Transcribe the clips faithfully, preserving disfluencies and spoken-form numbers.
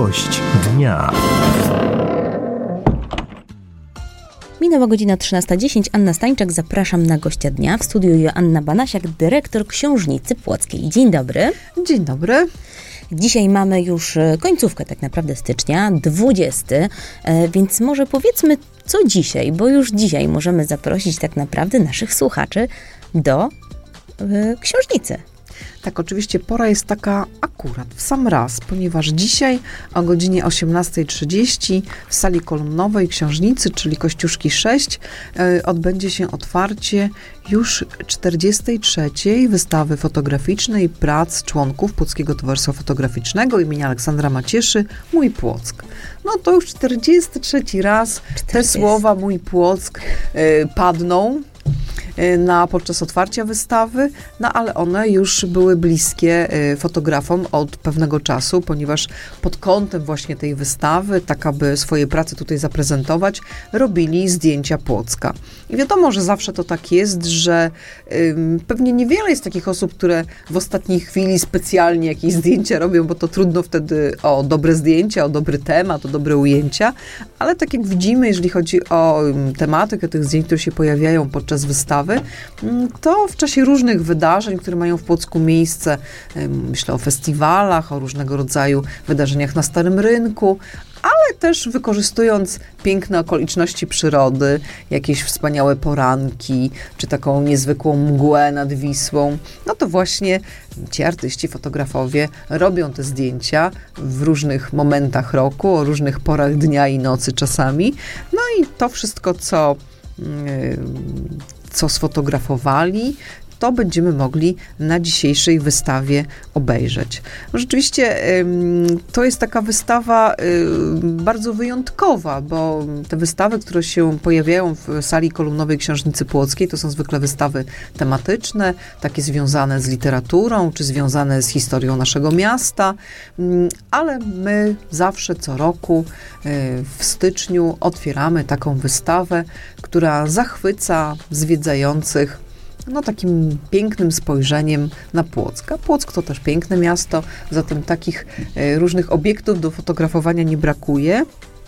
Gość dnia. Minęła godzina trzynasta dziesięć. Anna Stańczak, zapraszam na gościa dnia. W studiu Joanna Banasiak, dyrektor Książnicy Płockiej. Dzień dobry. Dzień dobry. Dzisiaj mamy już końcówkę tak naprawdę stycznia, dwudziesty, więc może powiedzmy co dzisiaj, bo już dzisiaj możemy zaprosić tak naprawdę naszych słuchaczy do y, książnicy. Tak, oczywiście pora jest taka akurat, w sam raz, ponieważ dzisiaj o godzinie osiemnasta trzydzieści w sali kolumnowej Książnicy, czyli Kościuszki sześć, y, odbędzie się otwarcie już czterdziestej trzeciej wystawy fotograficznej prac członków Płockiego Towarzystwa Fotograficznego imienia Aleksandra Macieszy Mój Płock. No to już czterdziesty trzeci raz czterdziesty te słowa Mój Płock y, padną na podczas otwarcia wystawy, no ale one już były bliskie fotografom od pewnego czasu, ponieważ pod kątem właśnie tej wystawy, tak aby swoje prace tutaj zaprezentować, robili zdjęcia Płocka. I wiadomo, że zawsze to tak jest, że ym, pewnie niewiele jest takich osób, które w ostatniej chwili specjalnie jakieś zdjęcia robią, bo to trudno wtedy o dobre zdjęcia, o dobry temat, o dobre ujęcia, ale tak jak widzimy, jeżeli chodzi o ym, tematykę tych zdjęć, które się pojawiają podczas wystawy, to w czasie różnych wydarzeń, które mają w Płocku miejsce, myślę o festiwalach, o różnego rodzaju wydarzeniach na Starym Rynku, ale też wykorzystując piękne okoliczności przyrody, jakieś wspaniałe poranki, czy taką niezwykłą mgłę nad Wisłą, no to właśnie ci artyści, fotografowie robią te zdjęcia w różnych momentach roku, o różnych porach dnia i nocy czasami. No i to wszystko, co Yy, co sfotografowali, to będziemy mogli na dzisiejszej wystawie obejrzeć. Rzeczywiście to jest taka wystawa bardzo wyjątkowa, bo te wystawy, które się pojawiają w sali kolumnowej Książnicy Płockiej, to są zwykle wystawy tematyczne, takie związane z literaturą, czy związane z historią naszego miasta, ale my zawsze co roku w styczniu otwieramy taką wystawę, która zachwyca zwiedzających no takim pięknym spojrzeniem na Płock. A Płock to też piękne miasto, zatem takich e, różnych obiektów do fotografowania nie brakuje.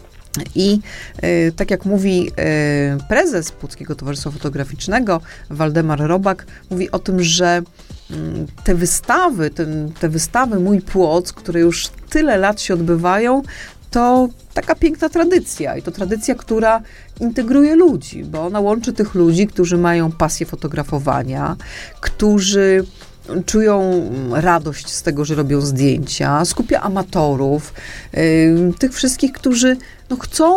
I e, tak jak mówi e, prezes Płockiego Towarzystwa Fotograficznego, Waldemar Robak, mówi o tym, że m, te wystawy, ten, te wystawy Mój Płock, które już tyle lat się odbywają, to taka piękna tradycja i to tradycja, która integruje ludzi, bo ona łączy tych ludzi, którzy mają pasję fotografowania, którzy czują radość z tego, że robią zdjęcia, skupia amatorów, yy, tych wszystkich, którzy no, chcą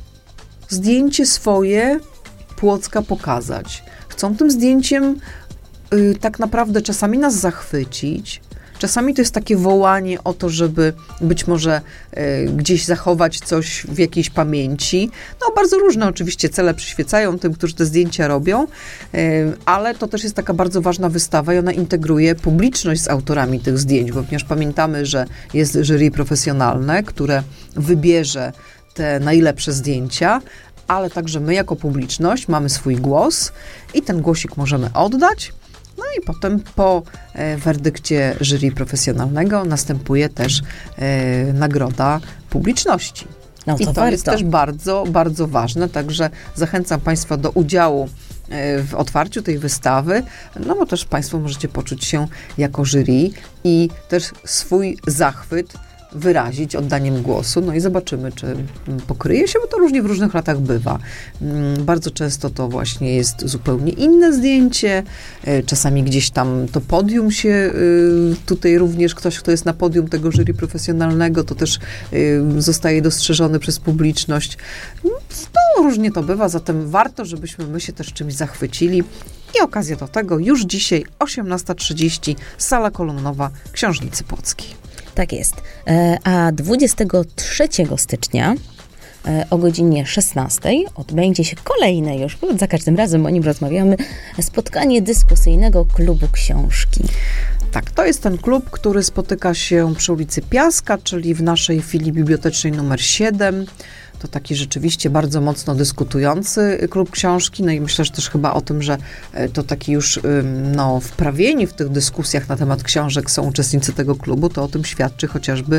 zdjęcie swoje Płocka pokazać. Chcą tym zdjęciem yy, tak naprawdę czasami nas zachwycić. Czasami to jest takie wołanie o to, żeby być może y, gdzieś zachować coś w jakiejś pamięci. No bardzo różne oczywiście cele przyświecają tym, którzy te zdjęcia robią, y, ale to też jest taka bardzo ważna wystawa i ona integruje publiczność z autorami tych zdjęć, bo ponieważ pamiętamy, że jest jury profesjonalne, które wybierze te najlepsze zdjęcia, ale także my jako publiczność mamy swój głos i ten głosik możemy oddać. No i potem po e, werdykcie jury profesjonalnego następuje też e, nagroda publiczności. No to I to warto. jest też bardzo, bardzo ważne, także zachęcam Państwa do udziału e, w otwarciu tej wystawy, no bo też Państwo możecie poczuć się jako jury i też swój zachwyt wyrazić oddaniem głosu, no i zobaczymy, czy pokryje się, bo to różnie w różnych latach bywa. Bardzo często to właśnie jest zupełnie inne zdjęcie, czasami gdzieś tam to podium się, tutaj również ktoś, kto jest na podium tego jury profesjonalnego, to też zostaje dostrzeżony przez publiczność. No, różnie to bywa, zatem warto, żebyśmy my się też czymś zachwycili. I okazja do tego już dzisiaj, osiemnasta trzydzieści, sala kolumnowa Książnicy Płockiej. Tak jest. A dwudziestego trzeciego stycznia o godzinie szesnastej odbędzie się kolejne już, za każdym razem o nim rozmawiamy, spotkanie dyskusyjnego klubu książki. Tak, to jest ten klub, który spotyka się przy ulicy Piaska, czyli w naszej filii bibliotecznej numer siedem. to taki rzeczywiście bardzo mocno dyskutujący klub książki, no i myślę, że też chyba o tym, że to taki już no, wprawieni w tych dyskusjach na temat książek są uczestnicy tego klubu, to o tym świadczy chociażby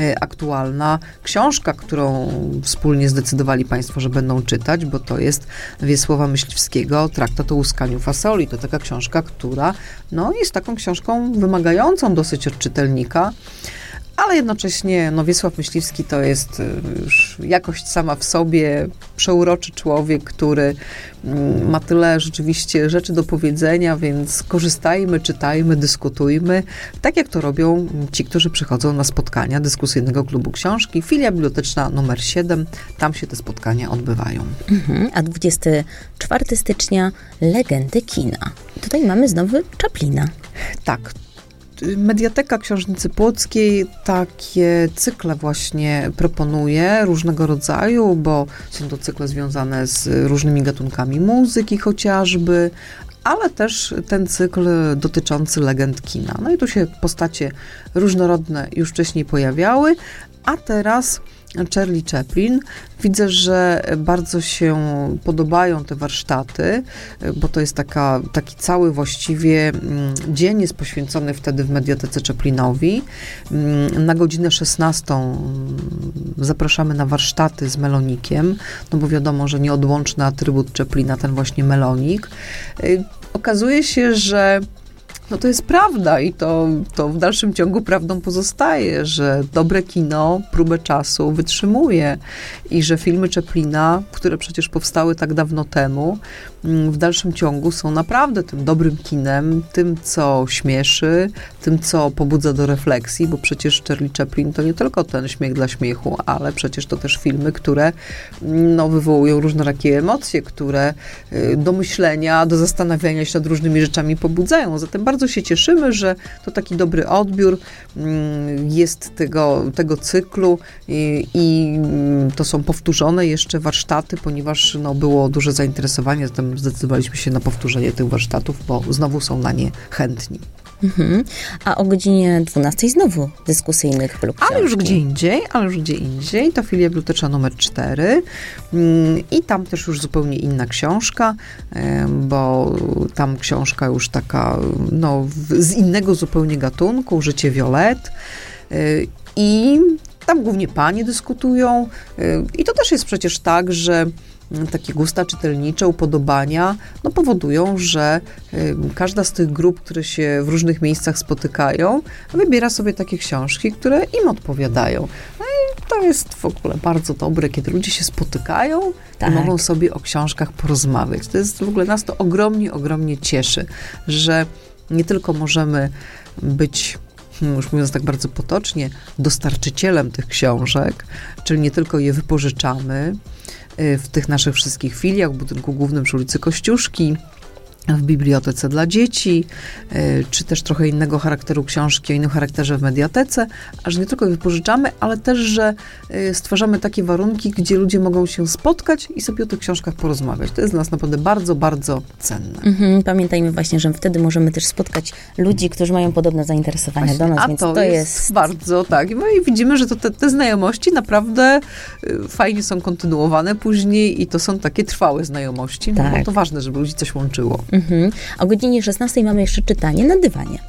aktualna książka, którą wspólnie zdecydowali Państwo, że będą czytać, bo to jest Wiesława Myśliwskiego Traktat o łuskaniu fasoli. To taka książka, która no, jest taką książką wymagającą dosyć od czytelnika, ale jednocześnie no, Wiesław Myśliwski to jest już jakość sama w sobie, przeuroczy człowiek, który ma tyle rzeczywiście rzeczy do powiedzenia, więc korzystajmy, czytajmy, dyskutujmy, tak jak to robią ci, którzy przychodzą na spotkania dyskusyjnego klubu książki. Filia biblioteczna numer siedem, tam się te spotkania odbywają. Mhm, a dwudziestego czwartego stycznia Legendy kina. Tutaj mamy znowu Chaplina. Tak. Mediateka Książnicy Płockiej takie cykle właśnie proponuje różnego rodzaju, bo są to cykle związane z różnymi gatunkami muzyki chociażby, ale też ten cykl dotyczący legend kina. No i tu się postacie różnorodne już wcześniej pojawiały, a teraz Charlie Chaplin. Widzę, że bardzo się podobają te warsztaty, bo to jest taka, taki cały właściwie dzień jest poświęcony wtedy w Mediatece Chaplinowi. Na godzinę szesnastą zapraszamy na warsztaty z melonikiem, no bo wiadomo, że nieodłączny atrybut Chaplina, ten właśnie melonik. Okazuje się, że no to jest prawda i to, to w dalszym ciągu prawdą pozostaje, że dobre kino próbę czasu wytrzymuje i że filmy Chaplina, które przecież powstały tak dawno temu, w dalszym ciągu są naprawdę tym dobrym kinem, tym, co śmieszy, tym, co pobudza do refleksji, bo przecież Charlie Chaplin to nie tylko ten śmiech dla śmiechu, ale przecież to też filmy, które no, wywołują różnorakie emocje, które do myślenia, do zastanawiania się nad różnymi rzeczami pobudzają. Zatem bardzo się cieszymy, że to taki dobry odbiór jest tego, tego cyklu i, i to są powtórzone jeszcze warsztaty, ponieważ no, było duże zainteresowanie, zatem zdecydowaliśmy się na powtórzenie tych warsztatów, bo znowu są na nie chętni. Mhm. A o godzinie dwunastej znowu dyskusyjny klub książki. Ale już gdzie indziej, ale już gdzie indziej. To filia biblioteczna numer cztery i tam też już zupełnie inna książka, bo tam książka już taka, no, z innego zupełnie gatunku, Życie Violet. I tam głównie panie dyskutują i to też jest przecież tak, że takie gusta czytelnicze, upodobania, no powodują, że y, każda z tych grup, które się w różnych miejscach spotykają, wybiera sobie takie książki, które im odpowiadają. No i to jest w ogóle bardzo dobre, kiedy ludzie się spotykają tak. i mogą sobie o książkach porozmawiać. To jest w ogóle, nas to ogromnie, ogromnie cieszy, że nie tylko możemy być, już mówiąc tak bardzo potocznie, dostarczycielem tych książek, czyli nie tylko je wypożyczamy w tych naszych wszystkich filiach, w budynku głównym przy ulicy Kościuszki, w bibliotece dla dzieci, czy też trochę innego charakteru książki, o innym charakterze w mediatece, a że nie tylko je wypożyczamy, ale też, że stwarzamy takie warunki, gdzie ludzie mogą się spotkać i sobie o tych książkach porozmawiać. To jest dla nas naprawdę bardzo, bardzo cenne. Mhm. Pamiętajmy właśnie, że wtedy możemy też spotkać ludzi, którzy mają podobne zainteresowania właśnie, do nas, a więc to, to jest, jest bardzo, tak. No i widzimy, że to te, te znajomości naprawdę fajnie są kontynuowane później i to są takie trwałe znajomości, tak. no bo to ważne, żeby ludzi coś łączyło. Mhm. O godzinie szesnastej mamy jeszcze czytanie na dywanie.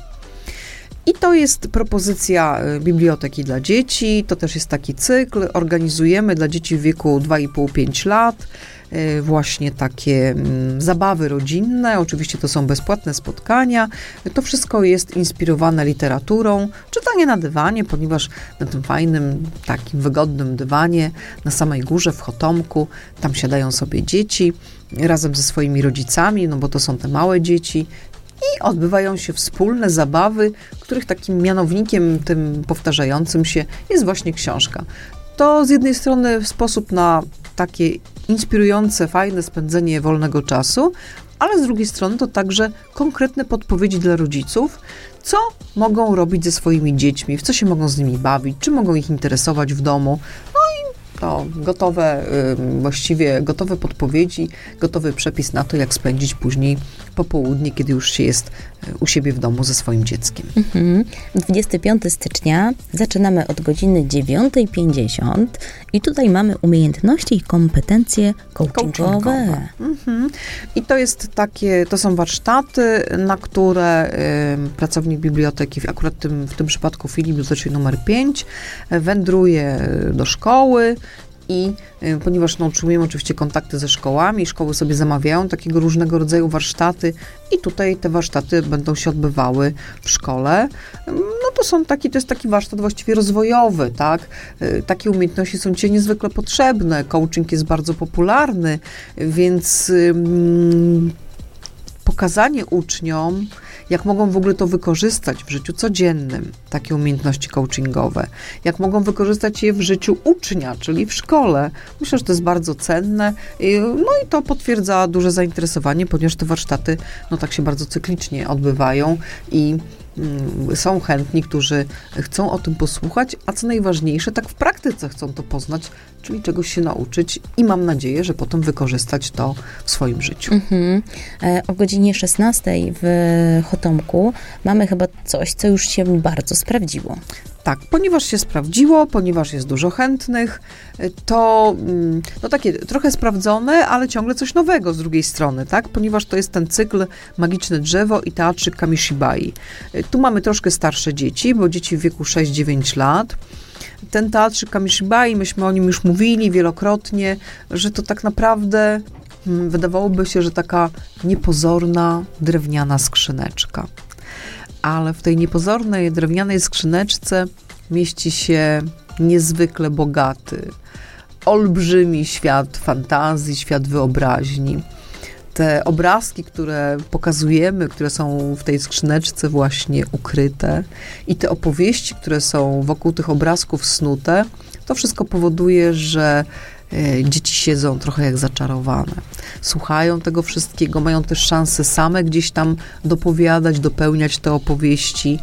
I to jest propozycja biblioteki dla dzieci, to też jest taki cykl, organizujemy dla dzieci w wieku dwa i pół do pięciu lat właśnie takie zabawy rodzinne, oczywiście to są bezpłatne spotkania, to wszystko jest inspirowane literaturą, czytanie na dywanie, ponieważ na tym fajnym, takim wygodnym dywanie na samej górze w Chotomku, tam siadają sobie dzieci razem ze swoimi rodzicami, no bo to są te małe dzieci, i odbywają się wspólne zabawy, których takim mianownikiem tym powtarzającym się jest właśnie książka. To z jednej strony sposób na takie inspirujące, fajne spędzenie wolnego czasu, ale z drugiej strony to także konkretne podpowiedzi dla rodziców, co mogą robić ze swoimi dziećmi, w co się mogą z nimi bawić, czy mogą ich interesować w domu. No i to gotowe, właściwie gotowe podpowiedzi, gotowy przepis na to, jak spędzić później popołudnie, kiedy już się jest u siebie w domu ze swoim dzieckiem. Mhm. dwudziestego piątego stycznia zaczynamy od godziny dziewiąta pięćdziesiąt i tutaj mamy umiejętności i kompetencje coachingowe. coachingowe. Mhm. I to jest takie, to są warsztaty, na które y, pracownik biblioteki, akurat w tym, w tym przypadku filii bibliotecznej numer pięć, wędruje do szkoły i y, ponieważ no, utrzymujemy oczywiście kontakty ze szkołami, szkoły sobie zamawiają takiego różnego rodzaju warsztaty i tutaj te warsztaty będą się odbywały w szkole. No to są taki, to jest taki warsztat właściwie rozwojowy, tak? Y, takie umiejętności są dzisiaj niezwykle potrzebne. Coaching jest bardzo popularny, więc y, pokazanie uczniom, jak mogą w ogóle to wykorzystać w życiu codziennym, takie umiejętności coachingowe, jak mogą wykorzystać je w życiu ucznia, czyli w szkole. Myślę, że to jest bardzo cenne. No i to potwierdza duże zainteresowanie, ponieważ te warsztaty, no tak się bardzo cyklicznie odbywają i są chętni, którzy chcą o tym posłuchać, a co najważniejsze, tak w praktyce chcą to poznać, czyli czegoś się nauczyć i mam nadzieję, że potem wykorzystać to w swoim życiu. Mhm. E, o godzinie szesnastej w Chotomku mamy chyba coś, co już się bardzo sprawdziło. Tak, ponieważ się sprawdziło, ponieważ jest dużo chętnych, to no takie trochę sprawdzone, ale ciągle coś nowego z drugiej strony, tak? Ponieważ to jest ten cykl Magiczne Drzewo i Teatrzyk Kamishibai. Tu mamy troszkę starsze dzieci, bo dzieci w wieku sześć dziewięć lat. Ten Teatrzyk Kamishibai, myśmy o nim już mówili wielokrotnie, że to tak naprawdę hmm, wydawałoby się, że taka niepozorna, drewniana skrzyneczka. Ale w tej niepozornej, drewnianej skrzyneczce mieści się niezwykle bogaty, olbrzymi świat fantazji, świat wyobraźni. Te obrazki, które pokazujemy, które są w tej skrzyneczce właśnie ukryte i te opowieści, które są wokół tych obrazków snute, to wszystko powoduje, że dzieci siedzą trochę jak zaczarowane. Słuchają tego wszystkiego, mają też szansę same gdzieś tam dopowiadać, dopełniać te opowieści.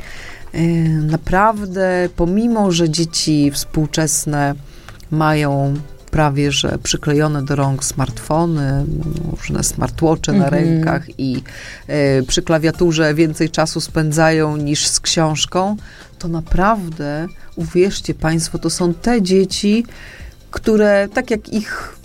Naprawdę, pomimo że dzieci współczesne mają prawie że przyklejone do rąk smartfony, różne smartwatche mm-hmm. na rękach i y, przy klawiaturze więcej czasu spędzają niż z książką, to naprawdę, uwierzcie Państwo, to są te dzieci, które tak jak ich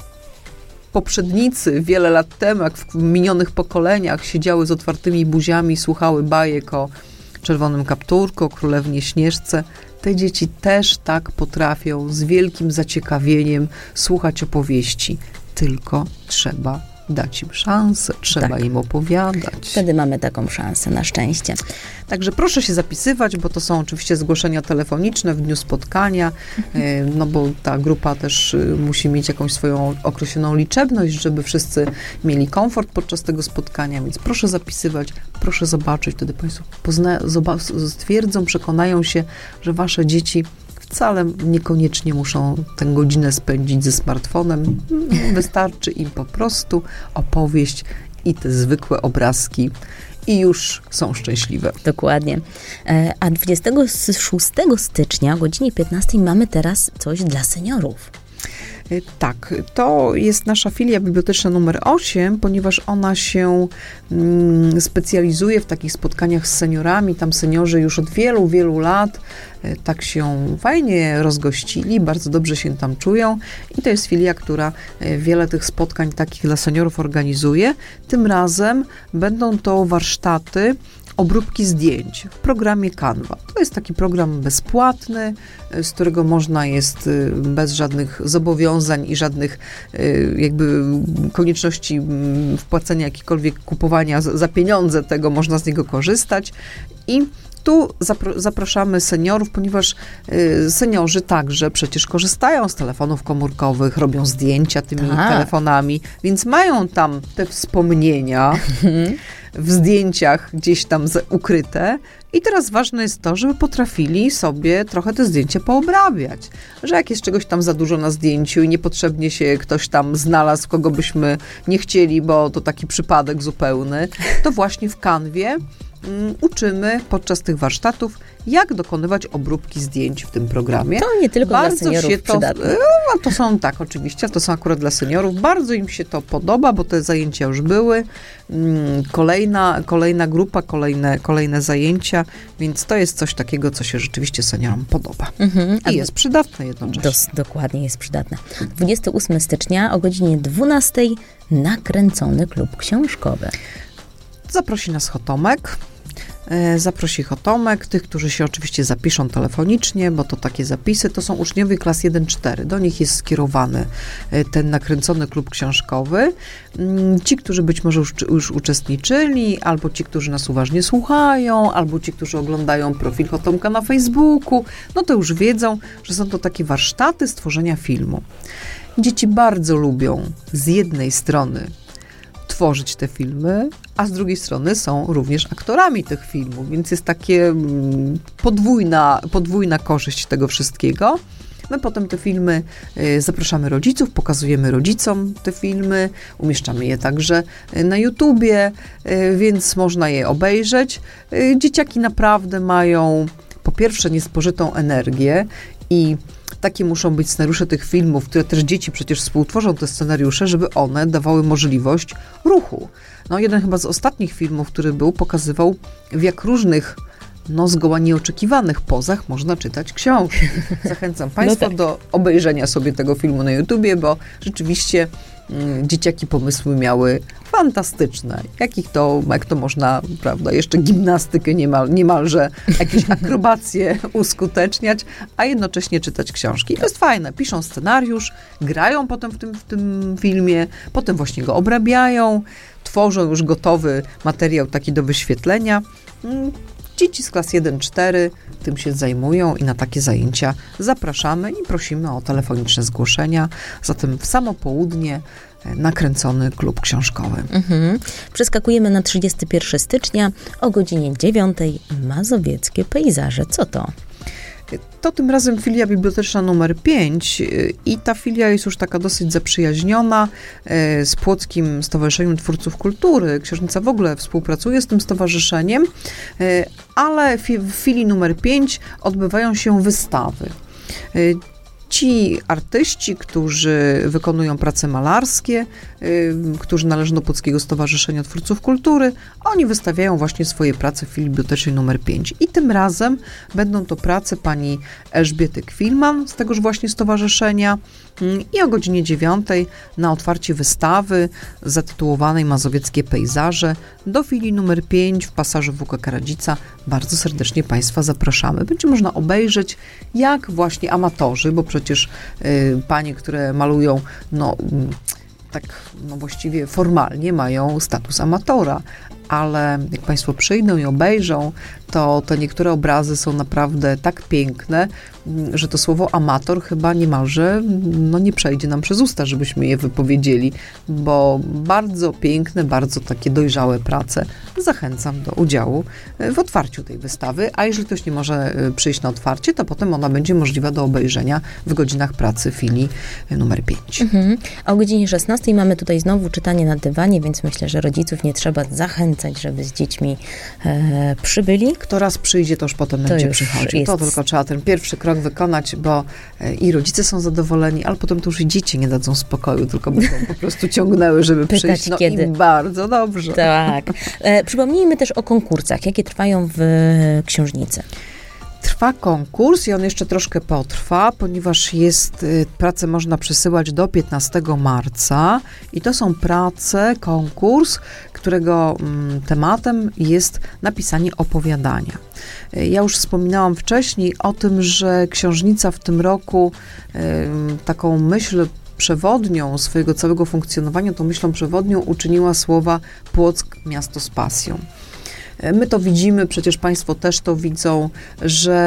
poprzednicy wiele lat temu, jak w minionych pokoleniach siedziały z otwartymi buziami, słuchały bajek o Czerwonym Kapturku, o Królewnie Śnieżce, te dzieci też tak potrafią z wielkim zaciekawieniem słuchać opowieści. Tylko trzeba dać im szansę, trzeba tak. im opowiadać. Wtedy mamy taką szansę, na szczęście. Także proszę się zapisywać, bo to są oczywiście zgłoszenia telefoniczne w dniu spotkania, mhm. no bo ta grupa też musi mieć jakąś swoją określoną liczebność, żeby wszyscy mieli komfort podczas tego spotkania, więc proszę zapisywać, proszę zobaczyć, wtedy Państwo pozna- zoba- stwierdzą, przekonają się, że Wasze dzieci wcale niekoniecznie muszą tę godzinę spędzić ze smartfonem. Wystarczy im po prostu opowieść i te zwykłe obrazki i już są szczęśliwe. Dokładnie. A dwudziestego szóstego stycznia o godzinie piętnastej mamy teraz coś dla seniorów. Tak, to jest nasza filia biblioteczna numer osiem, ponieważ ona się mm, specjalizuje w takich spotkaniach z seniorami. Tam seniorzy już od wielu, wielu lat tak się fajnie rozgościli, bardzo dobrze się tam czują i to jest filia, która wiele tych spotkań takich dla seniorów organizuje. Tym razem będą to warsztaty obróbki zdjęć w programie Canva. To jest taki program bezpłatny, z którego można jest bez żadnych zobowiązań i żadnych jakby konieczności wpłacenia jakikolwiek kupowania za pieniądze tego, można z niego korzystać i tu zapro- zapraszamy seniorów, ponieważ y, seniorzy także przecież korzystają z telefonów komórkowych, robią zdjęcia tymi tak. telefonami, więc mają tam te wspomnienia w zdjęciach gdzieś tam z- ukryte. I teraz ważne jest to, żeby potrafili sobie trochę te zdjęcia poobrabiać. Że jak jest czegoś tam za dużo na zdjęciu i niepotrzebnie się ktoś tam znalazł, kogo byśmy nie chcieli, bo to taki przypadek zupełny, to właśnie w Canwie um, uczymy podczas tych warsztatów, jak dokonywać obróbki zdjęć w tym programie. To nie tylko Bardzo dla seniorów się to, przydatne. no, to są, tak, oczywiście, to są akurat dla seniorów. Bardzo im się to podoba, bo te zajęcia już były. Kolejna, kolejna grupa, kolejne, kolejne zajęcia, więc to jest coś takiego, co się rzeczywiście seniorom podoba. Mhm. I jest przydatne jednocześnie. Dos, dokładnie, jest przydatne. dwudziestego ósmego stycznia o godzinie dwunastej nakręcony klub książkowy. Zaprosi nas Chotomek. Zaprosi Chotomek, tych, którzy się oczywiście zapiszą telefonicznie, bo to takie zapisy, to są uczniowie klas jeden cztery. Do nich jest skierowany ten nakręcony klub książkowy. Ci, którzy być może już, już uczestniczyli, albo ci, którzy nas uważnie słuchają, albo ci, którzy oglądają profil Chotomka na Facebooku, no to już wiedzą, że są to takie warsztaty stworzenia filmu. Dzieci bardzo lubią z jednej strony tworzyć te filmy, a z drugiej strony są również aktorami tych filmów, więc jest takie podwójna, podwójna korzyść tego wszystkiego. My potem te filmy y, zapraszamy rodziców, pokazujemy rodzicom te filmy, umieszczamy je także na YouTubie, y, więc można je obejrzeć. Y, dzieciaki naprawdę mają po pierwsze niespożytą energię i takie muszą być scenariusze tych filmów, które też dzieci przecież współtworzą te scenariusze, żeby one dawały możliwość ruchu. No jeden chyba z ostatnich filmów, który był, pokazywał, w jak różnych, no zgoła nieoczekiwanych pozach można czytać książki. Zachęcam Państwa no tak. do obejrzenia sobie tego filmu na YouTubie, bo rzeczywiście mm, dzieciaki pomysły miały fantastyczne. Jakich to, jak to można, prawda, jeszcze gimnastykę niemal, niemalże, jakieś akrobacje uskuteczniać, a jednocześnie czytać książki. I to jest fajne. Piszą scenariusz, grają potem w tym, w tym filmie, potem właśnie go obrabiają, tworzą już gotowy materiał taki do wyświetlenia. Dzieci z klas jeden cztery tym się zajmują i na takie zajęcia zapraszamy i prosimy o telefoniczne zgłoszenia. Zatem w samo południe nakręcony klub książkowy. Mhm. Przeskakujemy na trzydziestego pierwszego stycznia o godzinie dziewiątej. Mazowieckie pejzaże. Co to? To tym razem filia biblioteczna numer pięć i ta filia jest już taka dosyć zaprzyjaźniona z Płockim Stowarzyszeniem Twórców Kultury. Książnica w ogóle współpracuje z tym stowarzyszeniem, ale w filii numer pięć odbywają się wystawy. Ci artyści, którzy wykonują prace malarskie, y, którzy należą do Płockiego Stowarzyszenia Twórców Kultury, oni wystawiają właśnie swoje prace w filii bibliotecznej numer pięć. I tym razem będą to prace pani Elżbiety Kwilman z tegoż właśnie stowarzyszenia y, i o godzinie dziewiątej na otwarcie wystawy zatytułowanej Mazowieckie pejzaże do filii numer pięć w pasażu W K Karadzica. Bardzo serdecznie Państwa zapraszamy. Będzie można obejrzeć, jak właśnie amatorzy, bo przecież y, panie, które malują, no tak no właściwie formalnie mają status amatora, ale jak Państwo przyjdą i obejrzą, to te niektóre obrazy są naprawdę tak piękne, że to słowo amator chyba niemalże no, nie przejdzie nam przez usta, żebyśmy je wypowiedzieli, bo bardzo piękne, bardzo takie dojrzałe prace. Zachęcam do udziału w otwarciu tej wystawy, a jeżeli ktoś nie może przyjść na otwarcie, to potem ona będzie możliwa do obejrzenia w godzinach pracy filii numer pięć. Mhm. A o godzinie szesnastej mamy tutaj znowu czytanie na dywanie, więc myślę, że rodziców nie trzeba zachęcać, żeby z dziećmi e, przybyli. Kto raz przyjdzie, to już potem to będzie już przychodził. Jest... To tylko trzeba ten pierwszy krok wykonać, bo i rodzice są zadowoleni, ale potem to już i dzieci nie dadzą spokoju, tylko będą po prostu ciągnęły, żeby Pytać przyjść. No kiedy. I bardzo dobrze. Tak. E, przypomnijmy też o konkursach, jakie trwają w książnicy. Trwa konkurs i on jeszcze troszkę potrwa, ponieważ jest, pracę można przesyłać do piętnastego marca i to są prace, konkurs, którego mm, tematem jest napisanie opowiadania. Ja już wspominałam wcześniej o tym, że książnica w tym roku y, taką myśl przewodnią swojego całego funkcjonowania, tą myślą przewodnią uczyniła słowa Płock, miasto z pasją. My to widzimy, przecież Państwo też to widzą, że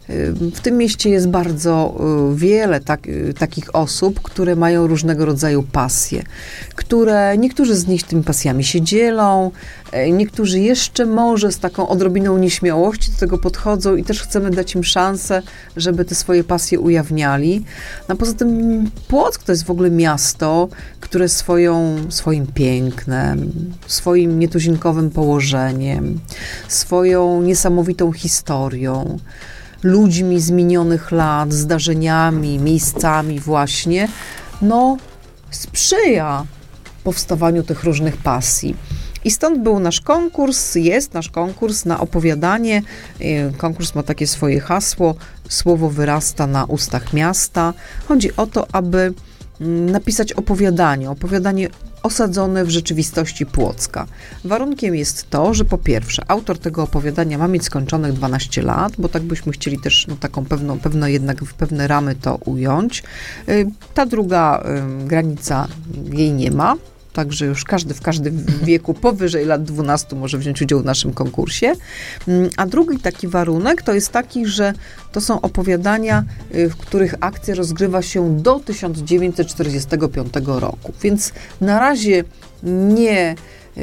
W tym mieście jest bardzo wiele tak, takich osób, które mają różnego rodzaju pasje, które niektórzy z nich tymi pasjami się dzielą, niektórzy jeszcze może z taką odrobiną nieśmiałości do tego podchodzą i też chcemy dać im szansę, żeby te swoje pasje ujawniali. No, poza tym Płock to jest w ogóle miasto, które swoją, swoim pięknem, swoim nietuzinkowym położeniem, swoją niesamowitą historią, ludźmi z minionych lat, zdarzeniami, miejscami właśnie, no sprzyja powstawaniu tych różnych pasji. I stąd był nasz konkurs, jest nasz konkurs na opowiadanie. Konkurs ma takie swoje hasło, słowo wyrasta na ustach miasta. Chodzi o to, aby napisać opowiadanie, opowiadanie osadzone w rzeczywistości Płocka. Warunkiem jest to, że po pierwsze autor tego opowiadania ma mieć skończonych dwanaście lat, bo tak byśmy chcieli też no, taką pewną, pewno jednak w pewne ramy to ująć. Ta druga y, granica jej nie ma. Także już każdy w każdym wieku powyżej lat dwunastu może wziąć udział w naszym konkursie. A drugi taki warunek to jest taki, że to są opowiadania, w których akcja rozgrywa się do tysiąc dziewięćset czterdziestego piątego roku. Więc na razie nie...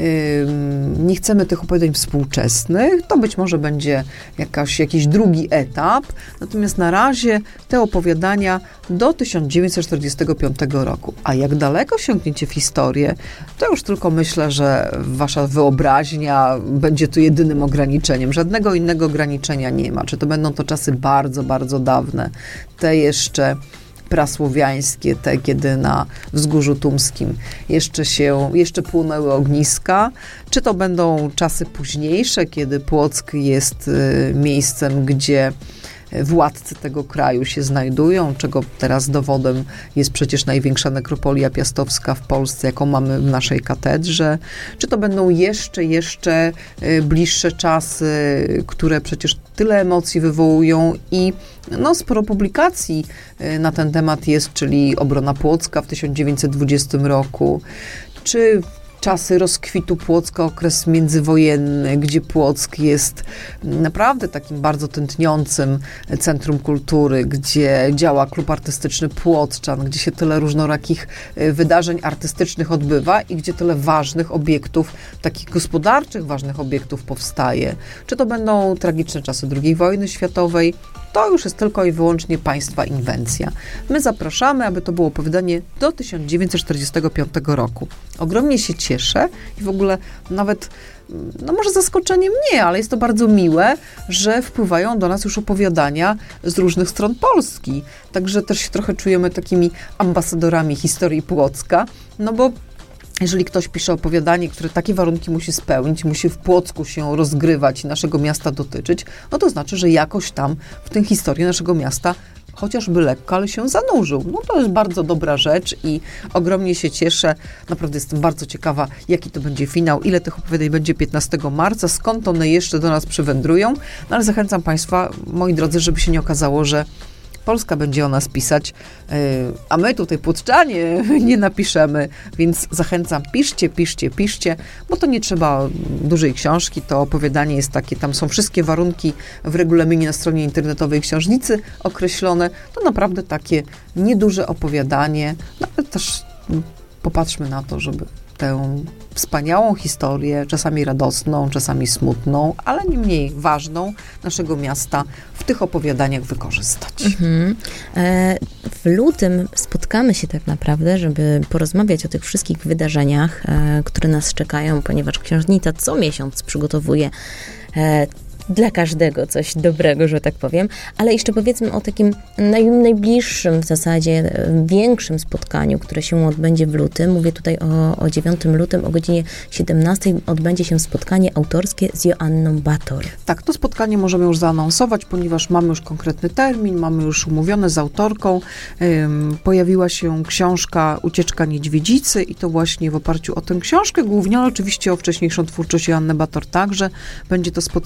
nie chcemy tych opowiadań współczesnych, to być może będzie jakaś, jakiś drugi etap, natomiast na razie te opowiadania do tysiąc dziewięćset czterdziestego piątego roku. A jak daleko sięgniecie w historię, to już tylko myślę, że wasza wyobraźnia będzie tu jedynym ograniczeniem. Żadnego innego ograniczenia nie ma. Czy to będą to czasy bardzo, bardzo dawne, te jeszcze prasłowiańskie, te, kiedy na Wzgórzu Tumskim jeszcze się, jeszcze płonęły ogniska, czy to będą czasy późniejsze, kiedy Płock jest y, miejscem, gdzie władcy tego kraju się znajdują, czego teraz dowodem jest przecież największa nekropolia piastowska w Polsce, jaką mamy w naszej katedrze, czy to będą jeszcze, jeszcze bliższe czasy, które przecież tyle emocji wywołują i no, sporo publikacji na ten temat jest, czyli Obrona Płocka w tysiąc dziewięćset dwudziestym roku, czy czasy rozkwitu Płocka, okres międzywojenny, gdzie Płock jest naprawdę takim bardzo tętniącym centrum kultury, gdzie działa klub artystyczny Płockczan, gdzie się tyle różnorakich wydarzeń artystycznych odbywa i gdzie tyle ważnych obiektów, takich gospodarczych ważnych obiektów powstaje. Czy to będą tragiczne czasy drugiej wojny światowej, to już jest tylko i wyłącznie państwa inwencja. My zapraszamy, aby to było opowiadanie do tysiąc dziewięćset czterdziestego piątego roku. Ogromnie się cieszę i w ogóle nawet, no może zaskoczeniem nie, ale jest to bardzo miłe, że wpływają do nas już opowiadania z różnych stron Polski. Także też się trochę czujemy takimi ambasadorami historii Płocka, no bo jeżeli ktoś pisze opowiadanie, które takie warunki musi spełnić, musi w Płocku się rozgrywać i naszego miasta dotyczyć, no to znaczy, że jakoś tam w tę historię naszego miasta chociażby lekko, ale się zanurzył. No to jest bardzo dobra rzecz i ogromnie się cieszę. Naprawdę jestem bardzo ciekawa, jaki to będzie finał, ile tych opowiadań będzie piętnastego marca, skąd one jeszcze do nas przywędrują. No ale zachęcam Państwa, moi drodzy, żeby się nie okazało, że Polska będzie o nas pisać, a my tutaj płotczanie nie napiszemy, więc zachęcam, piszcie, piszcie, piszcie, bo to nie trzeba dużej książki, to opowiadanie jest takie, tam są wszystkie warunki w regulaminie na stronie internetowej książnicy określone, to naprawdę takie nieduże opowiadanie, no ale też popatrzmy na to, żeby tę wspaniałą historię, czasami radosną, czasami smutną, ale nie mniej ważną naszego miasta w tych opowiadaniach wykorzystać. Mhm. E, w lutym spotkamy się tak naprawdę, żeby porozmawiać o tych wszystkich wydarzeniach, e, które nas czekają, ponieważ księżnica co miesiąc przygotowuje e, dla każdego coś dobrego, że tak powiem, ale jeszcze powiedzmy o takim naj, najbliższym w zasadzie, większym spotkaniu, które się odbędzie w lutym. Mówię tutaj o, o dziewiątego lutego o godzinie siedemnastej odbędzie się spotkanie autorskie z Joanną Bator. Tak, to spotkanie możemy już zaanonsować, ponieważ mamy już konkretny termin, mamy już umówione z autorką. Ym, pojawiła się książka Ucieczka Niedźwiedzicy i to właśnie w oparciu o tę książkę, głównie, ale oczywiście o wcześniejszą twórczość Joanny Bator także. Będzie to spotkanie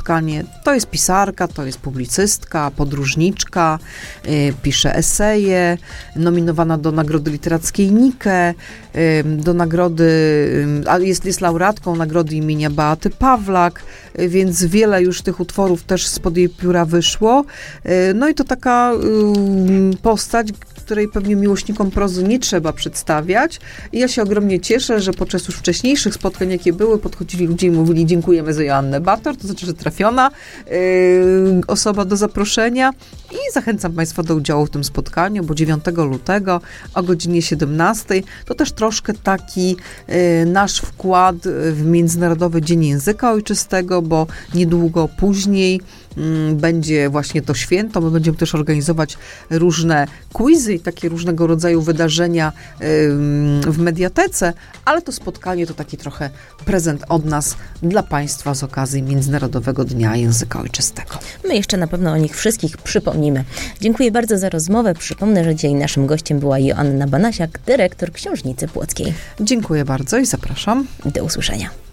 To jest pisarka, to jest publicystka, podróżniczka, y, pisze eseje, nominowana do Nagrody Literackiej Nike, y, do nagrody, y, a jest, jest laureatką nagrody imienia Beaty Pawlak, y, więc wiele już tych utworów też spod jej pióra wyszło. Y, no i to taka y, postać, której pewnie miłośnikom prozy nie trzeba przedstawiać. I ja się ogromnie cieszę, że podczas już wcześniejszych spotkań, jakie były, podchodzili ludzie i mówili: dziękujemy za Joannę Bator, to znaczy, że trafiona yy, osoba do zaproszenia. I zachęcam Państwa do udziału w tym spotkaniu, bo dziewiątego lutego o godzinie siedemnastej to też troszkę taki yy, nasz wkład w Międzynarodowy Dzień Języka Ojczystego, bo niedługo później będzie właśnie to święto. My będziemy też organizować różne quizy i takie różnego rodzaju wydarzenia w mediatece, ale to spotkanie to taki trochę prezent od nas dla Państwa z okazji Międzynarodowego Dnia Języka Ojczystego. My jeszcze na pewno o nich wszystkich przypomnimy. Dziękuję bardzo za rozmowę. Przypomnę, że dzisiaj naszym gościem była Joanna Banasiak, dyrektor Książnicy Płockiej. Dziękuję bardzo i zapraszam. Do usłyszenia.